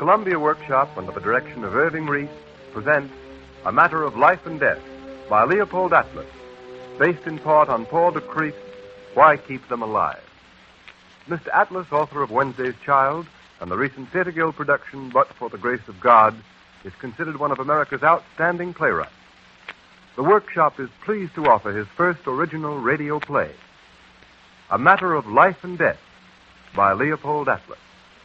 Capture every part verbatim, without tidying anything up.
Columbia Workshop, under the direction of Irving Reese, presents A Matter of Life and Death by Leopold Atlas, based in part on Paul de Crieff, Why Keep Them Alive. Mister Atlas, author of Wednesday's Child and the recent Theatre Guild production, But for the Grace of God, is considered one of America's outstanding playwrights. The Workshop is pleased to offer his first original radio play, A Matter of Life and Death by Leopold Atlas.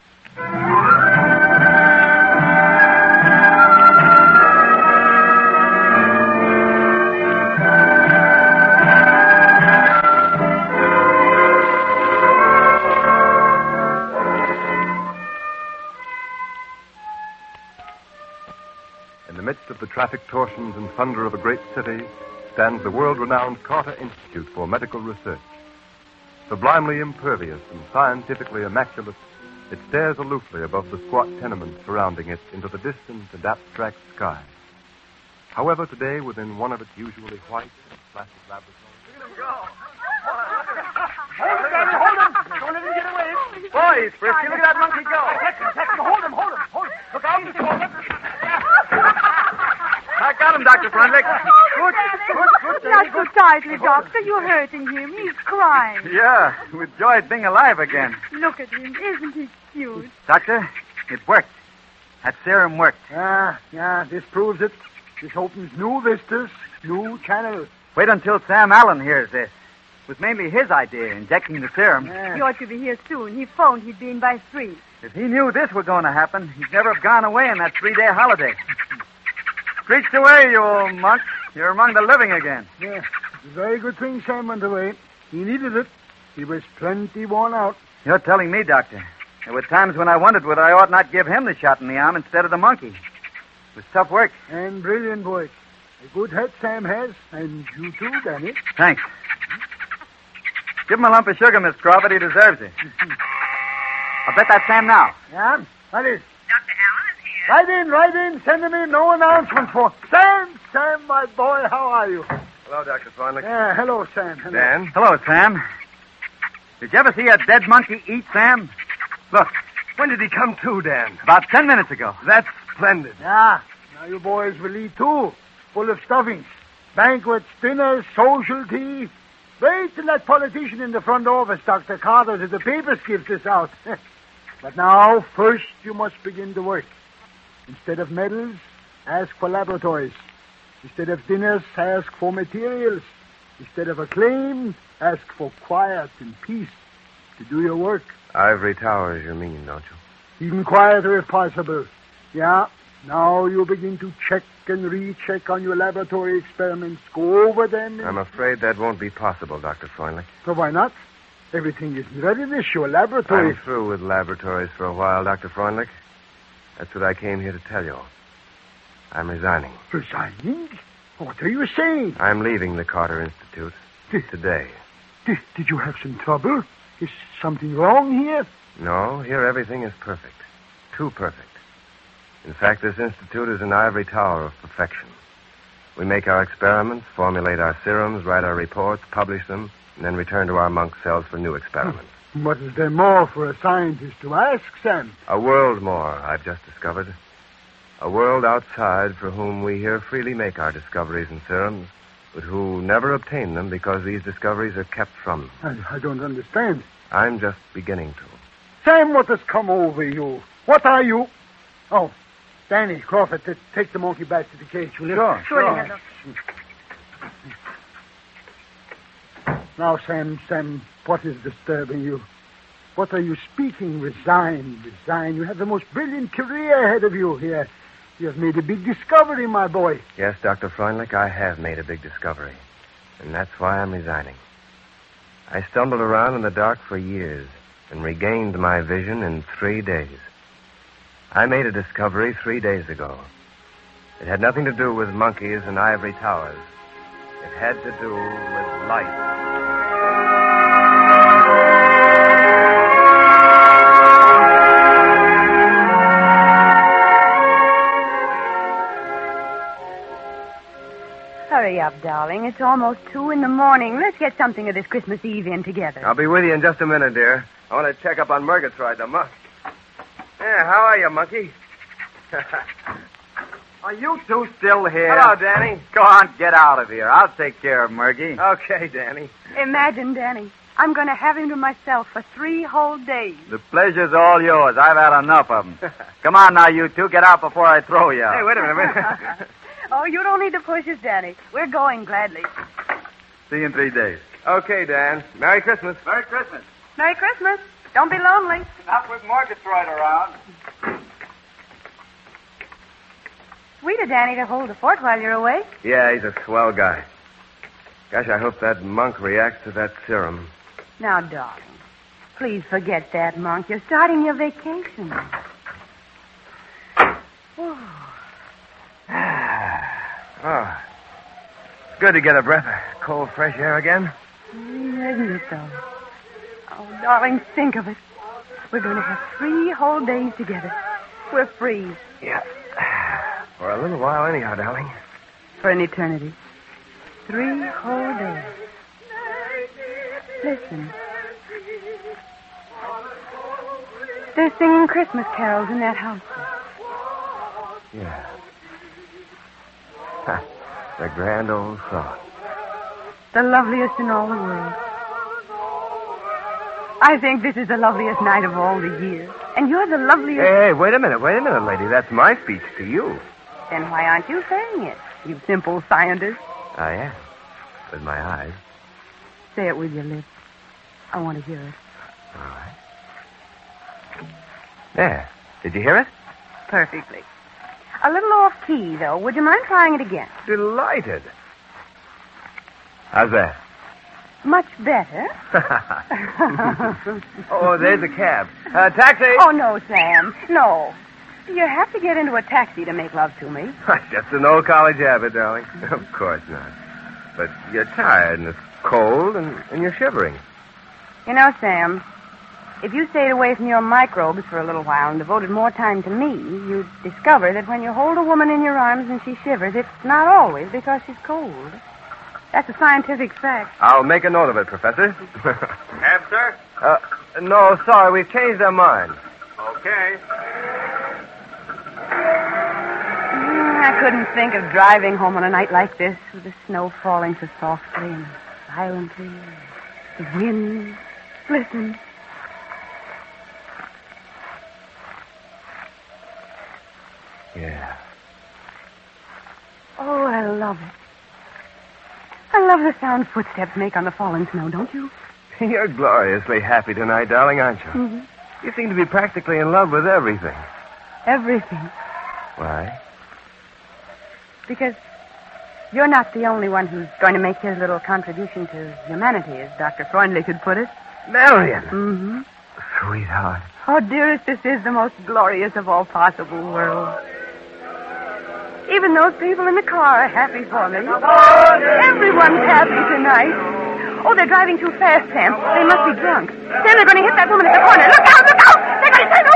In the midst of the traffic torsions and thunder of a great city stands the world-renowned Carter Institute for Medical Research. Sublimely impervious and scientifically immaculate, it stares aloofly above the squat tenements surrounding it into the distant and abstract sky. However, today, within one of its usually white and placid laboratories... Look at him go! Hold him, Daddy, hold him! Don't let him get away! Boys, Frisky, look at that monkey go! Catch him, catch him, hold him, hold him, hold him! Look out, Mister Hold him! I got him, Doctor Freundlich. Good, good, good, Not so tightly, Doctor. You're hurting him. He's crying. Yeah, with joy at being alive again. Look at him. Isn't he cute? Doctor, it worked. That serum worked. Yeah, yeah, this proves it. This opens new vistas, new channels. Wait until Sam Allen hears this. It was mainly his idea, injecting the serum. Yeah. He ought to be here soon. He phoned he'd be in by three. If he knew this was going to happen, he'd never have gone away on that three-day holiday. Preached away, you old monk. You're among the living again. Yeah, it's a very good thing Sam went away. He needed it. He was plenty worn out. You're telling me, Doctor. There were times when I wondered whether I ought not give him the shot in the arm instead of the monkey. It was tough work. And brilliant work. A good head Sam has, and you too, Danny. Thanks. Give him a lump of sugar, Miss Crawford. He deserves it. I'll bet that's Sam now. Yeah, that is. Doctor Allen is here. Right in, right in. Sending me no announcement for... Sam, Sam, my boy, how are you? Hello, Doctor Freundlich. Yeah, hello, Sam. Hello. Dan? Hello, Sam. Did you ever see a dead monkey eat, Sam? Look, when did he come to, Dan? About ten minutes ago. That's splendid. Yeah, now you boys will eat too. Full of stuffings. Banquets, dinners, social tea. Wait till that politician in the front office, Doctor Carter, till the papers give this out. But now, first you must begin the work. Instead of medals, ask for laboratories. Instead of dinners, ask for materials. Instead of acclaim, ask for quiet and peace to do your work. Ivory Towers, you mean, don't you? Even quieter if possible. Yeah, now you begin to check and recheck on your laboratory experiments. Go over them. And... I'm afraid that won't be possible, Doctor Freundlich. So why not? Everything is in readiness. Your laboratory... I'm through with laboratories for a while, Doctor Freundlich. That's what I came here to tell you. I'm resigning. Resigning? What are you saying? I'm leaving the Carter Institute Did, today. did, did you have some trouble? Is something wrong here? No, here everything is perfect. Too perfect. In fact, this institute is an ivory tower of perfection. We make our experiments, formulate our serums, write our reports, publish them, and then return to our monk cells for new experiments. What is there more for a scientist to ask, Sam? A world more, I've just discovered. A world outside for whom we here freely make our discoveries and serums, but who never obtain them because these discoveries are kept from them. I, I don't understand. I'm just beginning to. Sam, what has come over you? What are you? Oh, Danny, Crawford, t- take the monkey back to the cage, will you? Sure, Surely, Doctor. Now, Sam, Sam, what is disturbing you? What are you speaking? Resign, resign. You have the most brilliant career ahead of you here. You have made a big discovery, my boy. Yes, Doctor Freundlich, I have made a big discovery. And that's why I'm resigning. I stumbled around in the dark for years and regained my vision in three days. I made a discovery three days ago. It had nothing to do with monkeys and ivory towers. It had to do with light. Hurry up, darling. It's almost two in the morning. Let's get something of this Christmas Eve in together. I'll be with you in just a minute, dear. I want to check up on Murgatroyd, the monk. Yeah, how are you, monkey? Are you two still here? Hello, Danny. Go on, get out of here. I'll take care of Murgy. Okay, Danny. Imagine, Danny. I'm going to have him to myself for three whole days. The pleasure's all yours. I've had enough of them. Come on now, you two. Get out before I throw you out. Hey, wait a minute. Wait a minute. Oh, you don't need to push us, Danny. We're going gladly. See you in three days. Okay, Dan. Merry Christmas. Merry Christmas. Merry Christmas. Don't be lonely. Not with Murgatroyd around. Sweet of Danny to hold the fort while you're away. Yeah, he's a swell guy. Gosh, I hope that monk reacts to that serum. Now, darling, please forget that, Monk. You're starting your vacation. Oh. Oh. It's good to get a breath of cold, fresh air again. Mm, isn't it, though? Oh, darling, think of it. We're going to have three whole days together. We're free. Yeah. For a little while anyhow, darling. For an eternity. Three whole days. Listen. They're singing Christmas carols in that house. Yeah. Ha, the grand old song. The loveliest in all the world. I think this is the loveliest night of all the year. And you're the loveliest... Hey, hey, wait a minute, wait a minute, lady. That's my speech to you. Then why aren't you saying it, you simple scientist? I am. With my eyes. Say it with your lips. I want to hear it. All right. There. Did you hear it? Perfectly. A little off key, though. Would you mind trying it again? Delighted. How's that? Much better. Oh, there's a cab. Uh, taxi! Oh, no, Sam. No. You have to get into a taxi to make love to me. Just an old college habit, darling. Of course not. But you're tired, and it's cold, and, and you're shivering. You know, Sam, if you stayed away from your microbes for a little while and devoted more time to me, you'd discover that when you hold a woman in your arms and she shivers, it's not always because she's cold. That's a scientific fact. I'll make a note of it, Professor. Cab, sir? Uh, no, sorry, we've changed our minds. Okay. Mm, I couldn't think of driving home on a night like this with the snow falling so softly and silently. The wind. Listen. Yeah. Oh, I love it. I love the sound footsteps make on the falling snow, don't you? You're gloriously happy tonight, darling, aren't you? Mm-hmm. You seem to be practically in love with everything. Everything. Why? Because you're not the only one who's going to make his little contribution to humanity, as Doctor Freundlich could put it. Marion! Mm-hmm. Sweetheart. Oh, dearest, this is the most glorious of all possible worlds. Even those people in the car are happy for me. Everyone's happy tonight. Oh, they're driving too fast, Sam. They must be drunk. Sam, they're going to hit that woman at the corner. Look out, look out! They're going to turn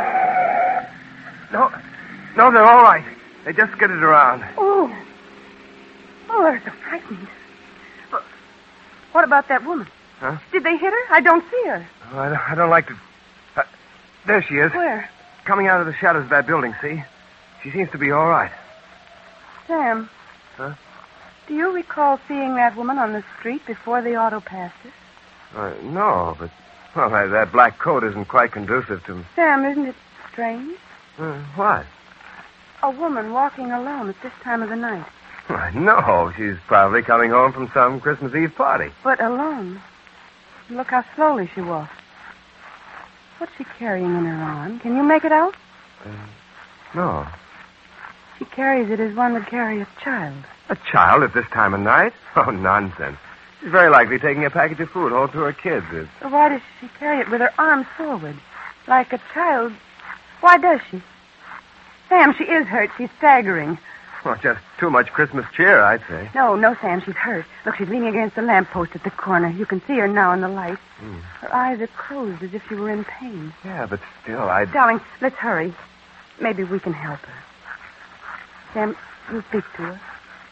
over. No, no, they're all right. They just skidded around. Oh. Oh, they're so frightened. But what about that woman? Huh? Did they hit her? I don't see her. Oh, I, don't, I don't like to... Uh, there she is. Where? Coming out of the shadows of that building, see? She seems to be all right. Sam. Huh? Do you recall seeing that woman on the street before the auto passed her? Uh, no, but... Well, that, that black coat isn't quite conducive to... Sam, isn't it strange? Uh, what? A woman walking alone at this time of the night. Why, no. She's probably coming home from some Christmas Eve party. But alone. Look how slowly she walks. What's she carrying in her arm? Can you make it out? Uh, no. She carries it as one would carry a child. A child at this time of night? Oh, nonsense. She's very likely taking a package of food home to her kids. It's... So why does she carry it with her arms forward? Like a child. Why does she? Sam, she is hurt. She's staggering. Well, just too much Christmas cheer, I'd say. No, no, Sam, she's hurt. Look, she's leaning against the lamppost at the corner. You can see her now in the light. Hmm. Her eyes are closed as if she were in pain. Yeah, but still, I'd... Darling, let's hurry. Maybe we can help her. Sam, you speak to her.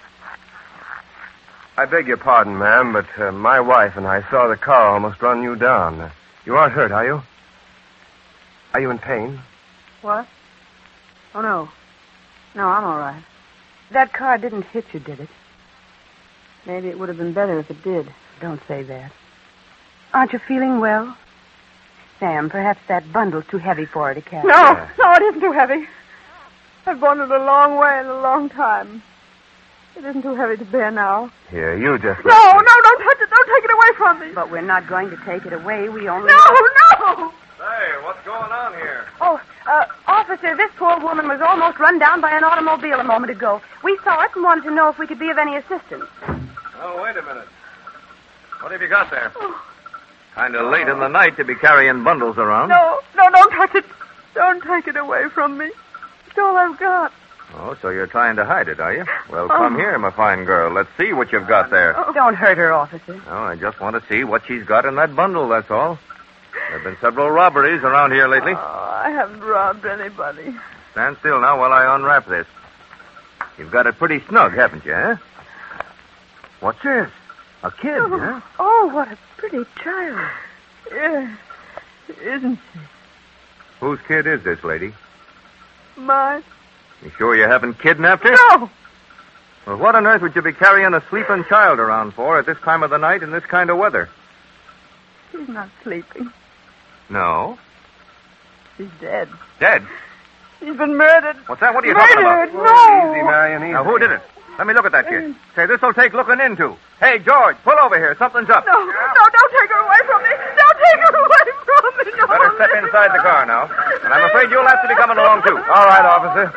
I beg your pardon, ma'am, but uh, my wife and I saw the car almost run you down. Uh, you aren't hurt, are you? Are you in pain? What? Oh, no. No, I'm all right. That car didn't hit you, did it? Maybe it would have been better if it did. Don't say that. Aren't you feeling well? Sam, perhaps that bundle's too heavy for her to carry. No, no, it isn't too heavy. I've borne it a long way in a long time. It isn't too heavy to bear now. Here, you just... No, no, don't touch it. Don't take it away from me. But we're not going to take it away. We only... No, no! Hey, what's going on here? Oh, uh, officer, this poor woman was almost run down by an automobile a moment ago. We saw it and wanted to know if we could be of any assistance. Oh, wait a minute. What have you got there? Oh. Kind of late in the night to be carrying bundles around. No, no, don't touch it. Don't take it away from me. It's all I've got. Oh, so you're trying to hide it, are you? Well, come oh. here, my fine girl. Let's see what you've got there. Oh. Don't hurt her, officer. Oh, I just want to see what she's got in that bundle, that's all. There have been several robberies around here lately. Oh, I haven't robbed anybody. Stand still now while I unwrap this. You've got it pretty snug, haven't you, huh? What's this? A kid, oh. huh? Oh, what a pretty child. Yes, isn't she? Whose kid is this, lady? Mine. You sure you haven't kidnapped her? No. Well, what on earth would you be carrying a sleeping child around for at this time of the night in this kind of weather? She's not sleeping. No? She's dead. Dead? She's been murdered. What's that? What are you murdered, talking about? No. Easy, Marion, easy. Now, who did it? Let me look at that kid. Say, this'll take looking into. Hey, George, pull over here. Something's up. No, yeah. no, don't take her away from me. Don't take her away from me. No, you better step inside the car now. And I'm afraid you'll have to be coming along, too. All right, officer.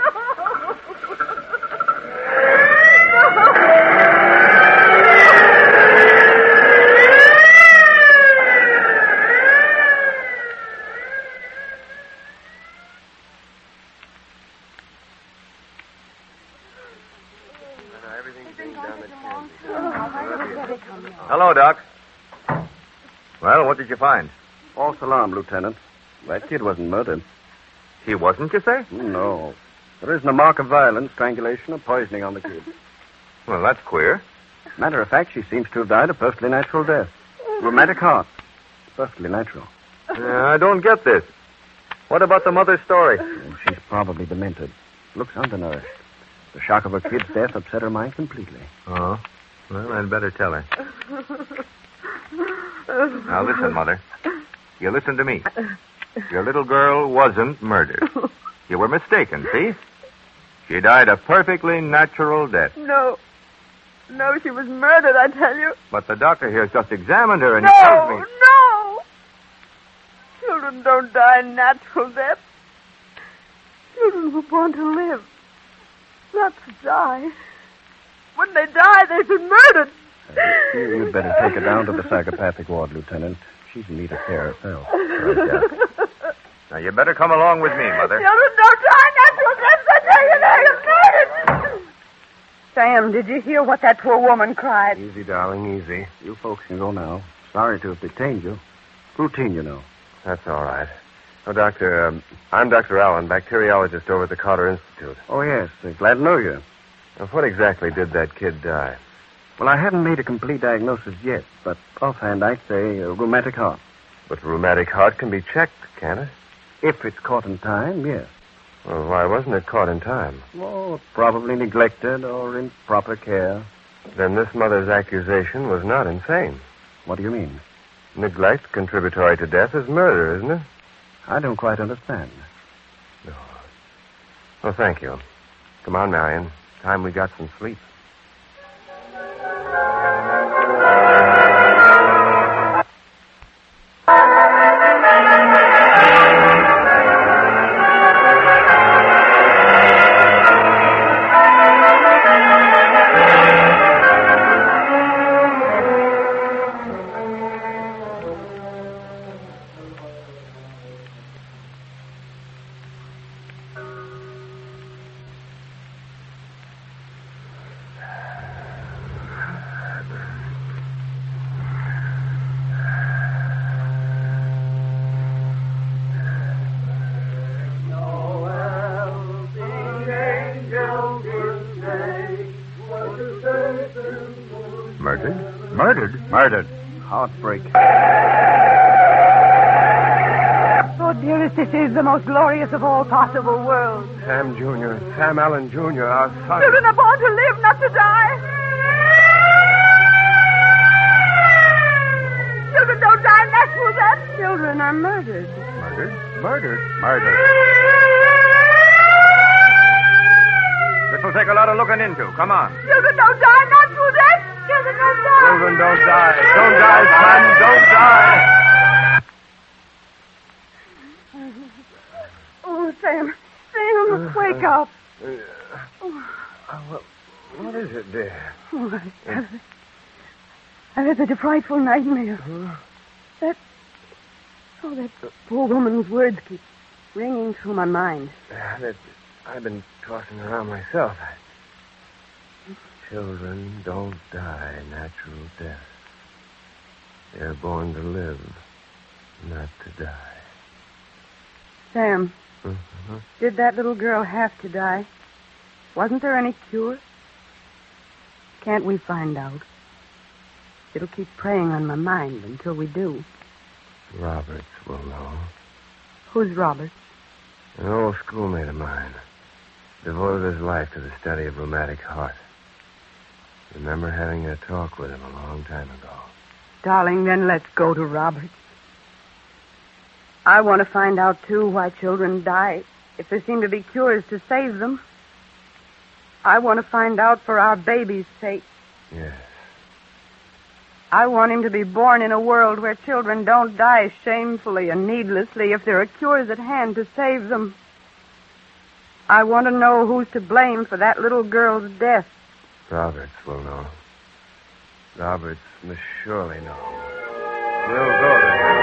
Hello, Doc. Well, what did you find? False alarm, Lieutenant. That kid wasn't murdered. He wasn't, you say? No. There isn't a mark of violence, strangulation, or poisoning on the kid. Well, that's queer. Matter of fact, she seems to have died a perfectly natural death. Rheumatic heart. Perfectly natural. Yeah, I don't get this. What about the mother's story? Oh, she's probably demented. Looks undernourished. The shock of her kid's death upset her mind completely. Oh? Well, I'd better tell her. Now, listen, Mother. You listen to me. Your little girl wasn't murdered. You were mistaken, see? She died a perfectly natural death. No. No, she was murdered, I tell you. But the doctor here has just examined her and no, he tells me... No, Children don't die natural death. Children were born to live, not to die. When they die, they've been murdered. Uh, you'd better take her down to the psychopathic ward, Lieutenant. She's in need of care herself. Right, now, you better come along with me, Mother. Children don't die natural death. I tell you, they're murdered. Sam, did you hear what that poor woman cried? Easy, darling, easy. You folks can go now. Sorry to have detained you. Routine, you know. That's all right. Oh, Doctor, um, I'm Doctor Allen, bacteriologist over at the Carter Institute. Oh, yes. Uh, glad to know you. Now, what exactly did that kid die? Well, I haven't made a complete diagnosis yet, but offhand I'd say a rheumatic heart. But rheumatic heart can be checked, can't it? If it's caught in time, yes. Well, why wasn't it caught in time? Oh, probably neglected or in proper care. Then this mother's accusation was not insane. What do you mean? Neglect contributory to death is murder, isn't it? I don't quite understand. No. Well, thank you. Come on, Marion. Time we got some sleep. Murdered? Murdered? Murdered. Heartbreak. Oh, dearest, this is the most glorious of all possible worlds. Sam Junior, Sam Allen Junior, our son. Children are born to live, not to die. Children don't die natural death. Children are murdered. Murdered? Murdered? Murdered. This will take a lot of looking into. Come on. Children don't die natural death. Children don't die. Children don't die. Don't die, son. Don't die. Oh, Sam. Sam, wake up. Uh, uh, what, what is it, dear? Oh, I've, I've had a frightful nightmare. Huh? That... Oh, that poor woman's words keep ringing through my mind. Uh, that, I've been tossing around myself. Children don't die natural death. They're born to live, not to die. Sam, Uh-huh. did that little girl have to die? Wasn't there any cure? Can't we find out? It'll keep preying on my mind until we do. Roberts will know. Who's Robert? An old schoolmate of mine. Devoted his life to the study of rheumatic heart. Remember having a talk with him a long time ago. Darling, then let's go to Robert's. I want to find out, too, why children die, if there seem to be cures to save them. I want to find out for our baby's sake. Yes. I want him to be born in a world where children don't die shamefully and needlessly if there are cures at hand to save them. I want to know who's to blame for that little girl's death. Roberts will know. Roberts must surely know. We'll go there.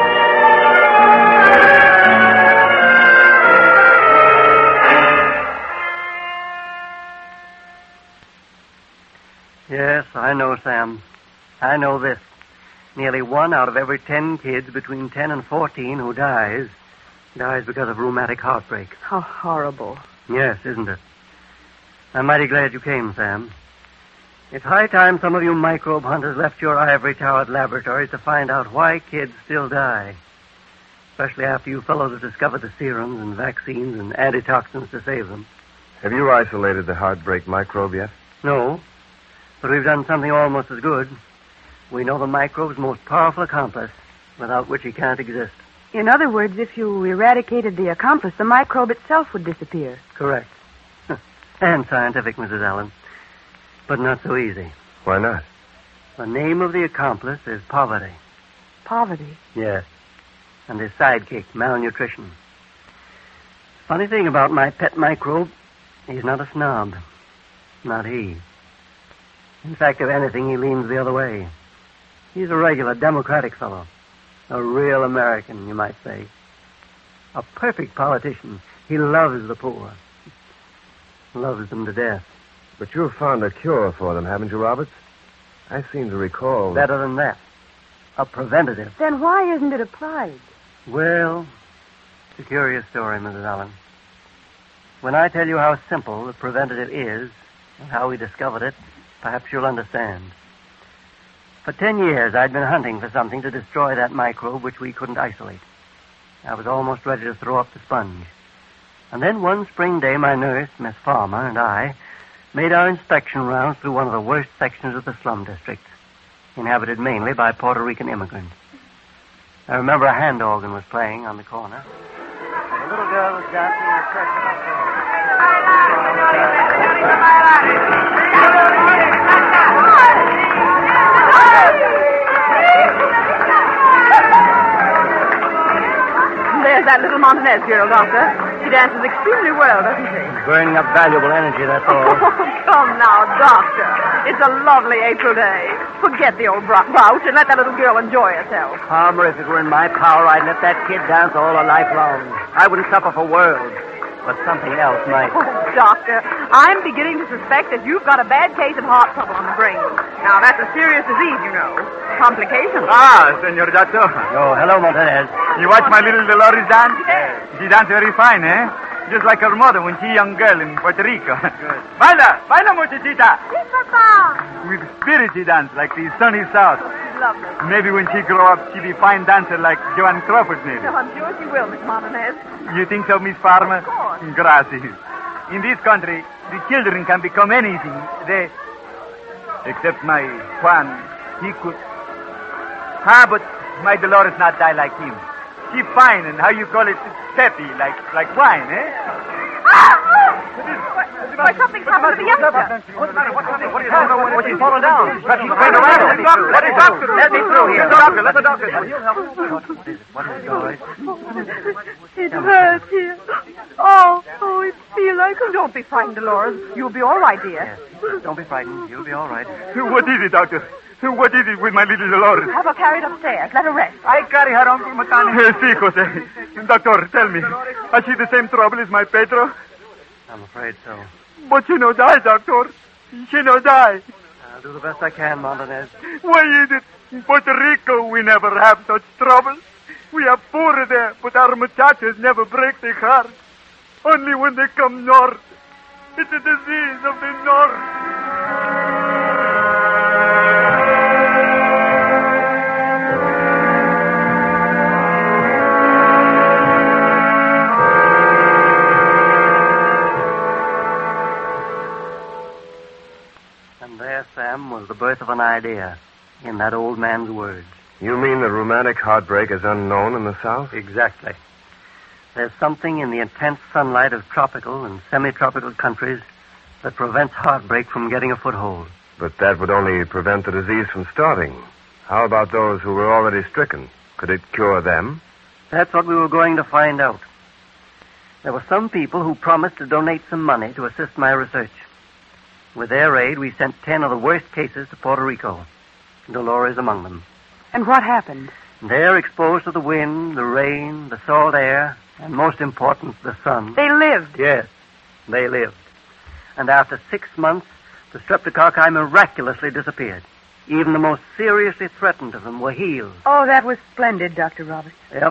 Yes, I know, Sam. I know this. Nearly one out of every ten kids between ten and fourteen who dies, dies because of rheumatic heartbreak. How horrible. Yes, isn't it? I'm mighty glad you came, Sam. It's high time some of you microbe hunters left your ivory-towered laboratories to find out why kids still die. Especially after you fellows have discovered the serums and vaccines and antitoxins to save them. Have you isolated the heartbreak microbe yet? No, but we've done something almost as good. We know the microbe's most powerful accomplice, without which he can't exist. In other words, if you eradicated the accomplice, the microbe itself would disappear. Correct. And scientific, Missus Allen. But not so easy. Why not? The name of the accomplice is poverty. Poverty? Yes. And his sidekick, malnutrition. Funny thing about my pet microbe, he's not a snob. Not he. In fact, if anything, he leans the other way. He's a regular democratic fellow. A real American, you might say. A perfect politician. He loves the poor. Loves them to death. But you've found a cure for them, haven't you, Roberts? I seem to recall... Better than that. A preventative. Then why isn't it applied? Well, it's a curious story, Missus Allen. When I tell you how simple the preventative is and how we discovered it, perhaps you'll understand. For ten years, I'd been hunting for something to destroy that microbe which we couldn't isolate. I was almost ready to throw up the sponge. And then one spring day, my nurse, Miss Farmer, and I made our inspection rounds through one of the worst sections of the slum district, inhabited mainly by Puerto Rican immigrants. I remember a hand organ was playing on the corner. And a little girl was dancing in a circle up There's that little Montanez girl, Doctor. She dances extremely well, doesn't she? burning up valuable energy, that's all. Come now, Doctor. It's a lovely April day. Forget the old brouch and let that little girl enjoy herself. Palmer, if it were in my power, I'd let that kid dance all her life long. I wouldn't suffer for worlds. But something else might. Oh, Doctor, I'm beginning to suspect that you've got a bad case of heart trouble on the brain. Now, that's a serious disease, you know. Complications. Ah, Senor Doctor. Oh, hello, Montanez. You watch my little Dolores dance? Yes. She dances very fine, eh? Just like her mother when she young girl in Puerto Rico. Good. Baila, baila, muchachita. Yes, Papa. With spirit she dance like the sunny south. Lovely. Maybe when she grow up, she'll be a fine dancer like Joan Crawford, maybe. No, I'm sure she will, Miss Montanez. You think so, Miss Farmer? Of course. Gracias. in this country, the children can become anything. They, except my Juan, he could. Ah, but my Dolores not die like him. She fine, and how you call it, peppy, like like wine, eh? Why, something's happened to the youngster. What's the matter? What's happening? What do you know? What she's fallen down? Perhaps she's going around. What is doctor? Let me through here. Doctor, let the doctor. What is it? What is it, Dolores? It hurts here. Oh, oh, it feels like... Don't be frightened, Dolores. You'll be all right, dear. Yes. Don't be frightened. You'll be all right. What is it, doctor? What is it with my little Dolores? Have her carried upstairs. Let her rest. I carry her on Matani. Sí, Jose. Doctor, tell me, has she the same trouble as my Pedro? I'm afraid so. But she no die, doctor. She no die. I'll do the best I can, Montanez. Why is it in Puerto Rico we never have such trouble? We are poor there, but our muchachos never break their heart. Only when they come north. It's a disease of the north. Sam, was the birth of an idea in that old man's words. You mean the rheumatic heartbreak is unknown in the South? Exactly. There's something in the intense sunlight of tropical and semi-tropical countries that prevents heartbreak from getting a foothold. But that would only prevent the disease from starting. How about those who were already stricken? Could it cure them? That's what we were going to find out. There were some people who promised to donate some money to assist my research. With their aid, we sent ten of the worst cases to Puerto Rico. Dolores among them. And what happened? They're exposed to the wind, the rain, the salt air, and most important, the sun. They lived. Yes, they lived. And after six months, the streptococci miraculously disappeared. Even the most seriously threatened of them were healed. Oh, that was splendid, Doctor Roberts. Yep.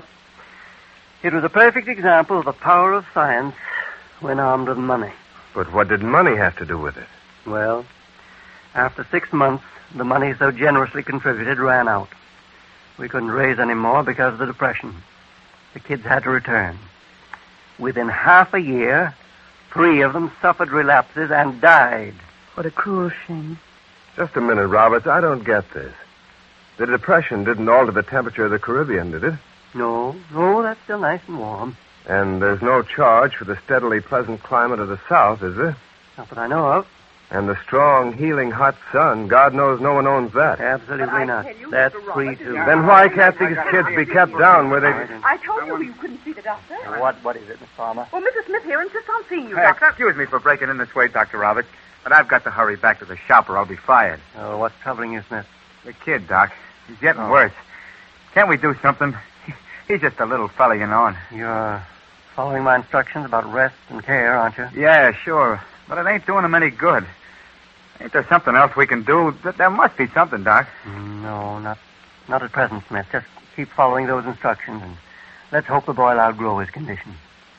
It was a perfect example of the power of science when armed with money. But what did money have to do with it? Well, after six months, the money so generously contributed ran out. We couldn't raise any more because of the Depression. The kids had to return. Within half a year, three of them suffered relapses and died. What a cruel shame. Just a minute, Roberts. I don't get this. The Depression didn't alter the temperature of the Caribbean, did it? No, no, that's still nice and warm. And there's no charge for the steadily pleasant climate of the South, is there? Not that I know of. And the strong, healing, hot sun, God knows no one owns that. Absolutely not. You, That's Mister free, Roberts, too. Then why can't these kids be kept down where they... I told you you couldn't see the doctor. What, what is it, Miss Palmer? Well, Missus Smith here insists on seeing you, Hey, Doctor. excuse me for breaking in this way, Doctor Roberts, but I've got to hurry back to the shop or I'll be fired. Oh, what's troubling you, Smith? The kid, Doc. He's getting Oh. worse. Can't we do something? He's just a little fella, you know. And... You're following my instructions about rest and care, aren't you? Yeah, sure. But it ain't doing him any good. Ain't there something else we can do? There must be something, Doc. No, not not at present, Smith. Just keep following those instructions, and let's hope the boy will outgrow his condition.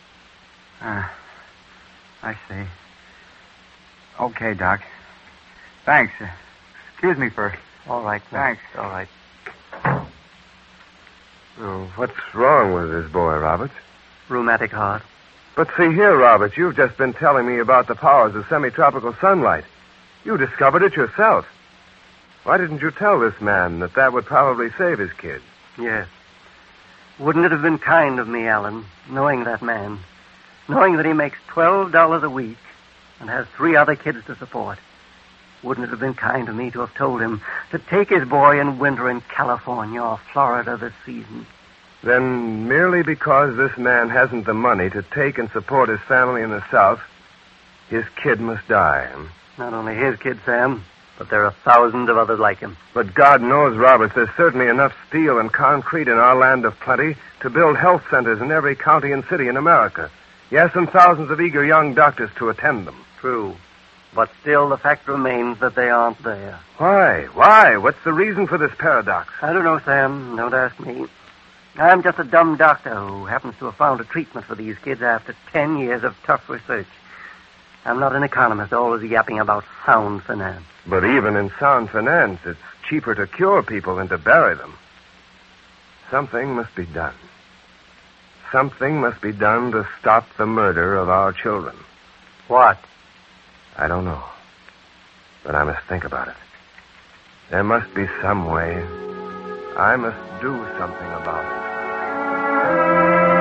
Ah, I see. Okay, Doc. Thanks. Uh, excuse me for... All right, Smith. Thanks. All right. Oh, what's wrong with this boy, Roberts? Rheumatic heart. But see here, Roberts, you've just been telling me about the powers of semi-tropical sunlight. You discovered it yourself. Why didn't you tell this man that that would probably save his kid? Yes. Wouldn't it have been kind of me, Alan, knowing that man, knowing that he makes twelve dollars a week and has three other kids to support? Wouldn't it have been kind of me to have told him to take his boy in winter in California or Florida this season? Then, merely because this man hasn't the money to take and support his family in the South, his kid must die. Hmm? Not only his kid, Sam, but there are thousands of others like him. But God knows, Roberts, there's certainly enough steel and concrete in our land of plenty to build health centers in every county and city in America. Yes, and thousands of eager young doctors to attend them. True. But still, the fact remains that they aren't there. Why? Why? What's the reason for this paradox? I don't know, Sam. Don't ask me. I'm just a dumb doctor who happens to have found a treatment for these kids after ten years of tough research. I'm not an economist always yapping about sound finance. But even in sound finance, it's cheaper to cure people than to bury them. Something must be done. Something must be done to stop the murder of our children. What? I don't know. But I must think about it. There must be some way. I must do something about it.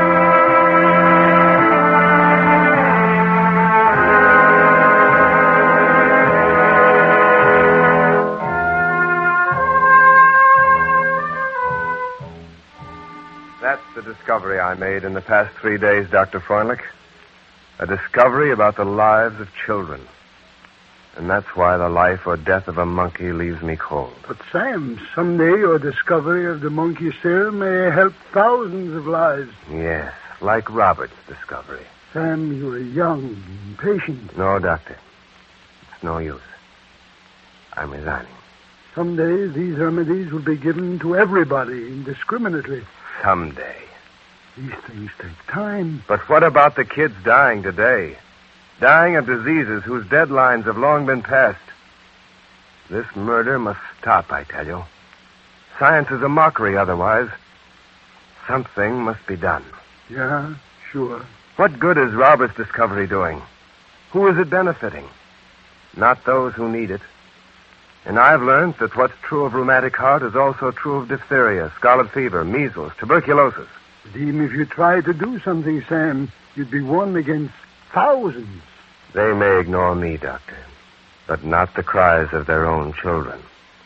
That's the discovery I made in the past three days, Doctor Freundlich. A discovery about the lives of children. And that's why the life or death of a monkey leaves me cold. But, Sam, someday your discovery of the monkey serum may help thousands of lives. Yes, like Robert's discovery. Sam, you are young and patient. No, Doctor. It's no use. I'm resigning. Someday these remedies will be given to everybody indiscriminately. Someday. These things take time. But what about the kids dying today? Dying of diseases whose deadlines have long been passed. This murder must stop, I tell you. Science is a mockery otherwise. Something must be done. Yeah, sure. What good is Robert's discovery doing? Who is it benefiting? Not those who need it. And I've learned that what's true of rheumatic heart is also true of diphtheria, scarlet fever, measles, tuberculosis. But even if you try to do something, Sam, you'd be one against thousands. They may ignore me, Doctor, but not the cries of their own children.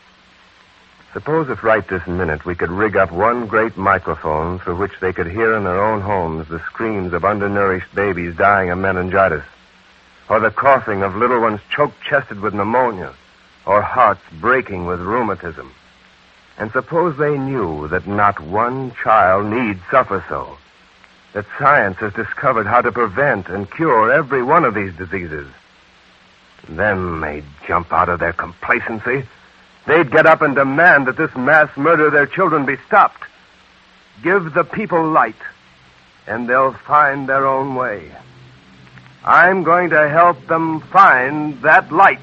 Suppose if right this minute we could rig up one great microphone through which they could hear in their own homes the screams of undernourished babies dying of meningitis, or the coughing of little ones choke-chested with pneumonia, or hearts breaking with rheumatism. And suppose they knew that not one child need suffer so, that science has discovered how to prevent and cure every one of these diseases. Then they'd jump out of their complacency. They'd get up and demand that this mass murder of their children be stopped. Give the people light, and they'll find their own way. I'm going to help them find that light.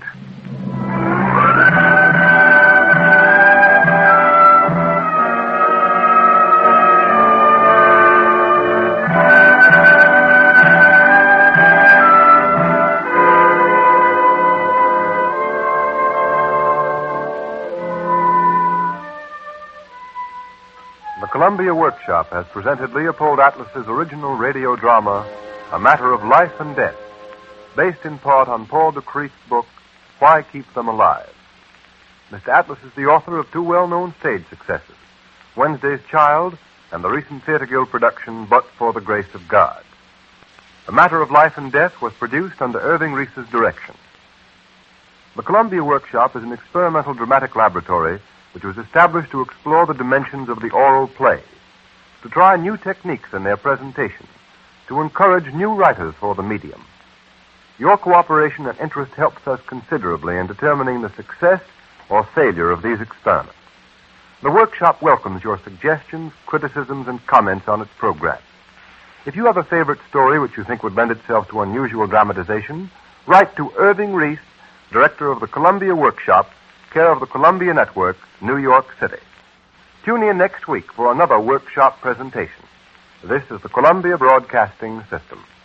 The Columbia Workshop has presented Leopold Atlas's original radio drama, A Matter of Life and Death, based in part on Paul de Kreef's book, Why Keep Them Alive. Mister Atlas is the author of two well-known stage successes, Wednesday's Child and the recent Theatre Guild production, But for the Grace of God. A Matter of Life and Death was produced under Irving Reese's direction. The Columbia Workshop is an experimental dramatic laboratory which was established to explore the dimensions of the oral play, to try new techniques in their presentation, to encourage new writers for the medium. Your cooperation and interest helps us considerably in determining the success or failure of these experiments. The workshop welcomes your suggestions, criticisms, and comments on its program. If you have a favorite story which you think would lend itself to unusual dramatization, write to Irving Reese, director of the Columbia Workshop, care of the Columbia Network, New York City. Tune in next week for another workshop presentation. This is the Columbia Broadcasting System.